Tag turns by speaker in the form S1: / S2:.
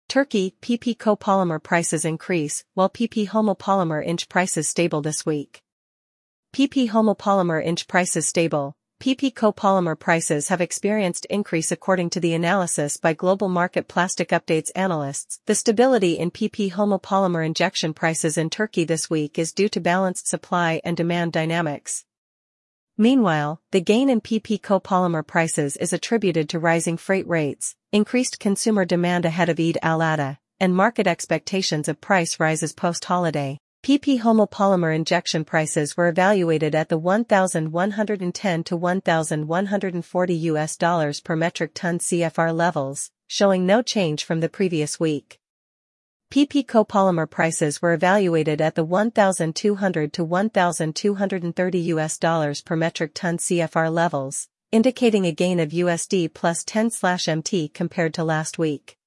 S1: Turkey, PP copolymer prices increase, while PP homopolymer inch prices stable this week. PP homopolymer inch prices stable. PP copolymer prices have experienced increase according to the analysis by Global Market Plastic Updates analysts. The stability in PP homopolymer injection prices in Turkey this week is due to balanced supply and demand dynamics. Meanwhile, the gain in PP copolymer prices is attributed to rising freight rates, increased consumer demand ahead of Eid al-Adha, and market expectations of price rises post-holiday. PP homopolymer injection prices were evaluated at the $1,110 to $1,140 per metric ton CFR levels, showing no change from the previous week. PP copolymer prices were evaluated at the $1,200 to $1,230 per metric ton CFR levels, indicating a gain of USD plus 10/MT compared to last week.